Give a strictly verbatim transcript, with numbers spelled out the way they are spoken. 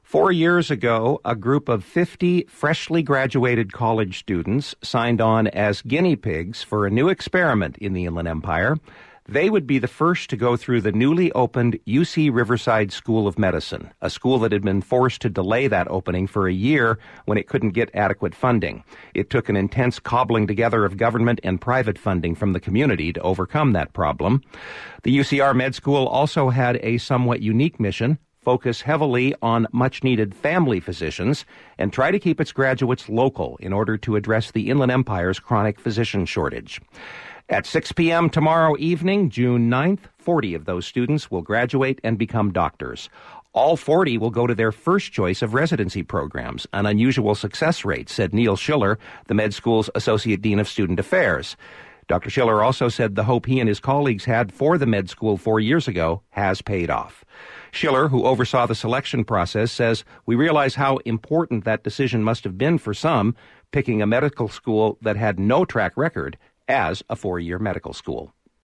Four years ago, a group of fifty freshly graduated college students signed on as guinea pigs for a new experiment in the Inland Empire. They would be the first to go through the newly opened U C Riverside School of Medicine, a school that had been forced to delay that opening for a year when it couldn't get adequate funding. It took an intense cobbling together of government and private funding from the community to overcome that problem. The U C R Med School also had a somewhat unique mission: focus heavily on much-needed family physicians and try to keep its graduates local in order to address the Inland Empire's chronic physician shortage. At six p.m. tomorrow evening, June ninth, forty of those students will graduate and become doctors. All forty will go to their first choice of residency programs, an unusual success rate, said Neil Schiller, the med school's Associate Dean of Student Affairs. Doctor Schiller also said the hope he and his colleagues had for the med school four years ago has paid off. Schiller, who oversaw the selection process, says, "We realize how important that decision must have been for some, picking a medical school that had no track record as a four-year medical school."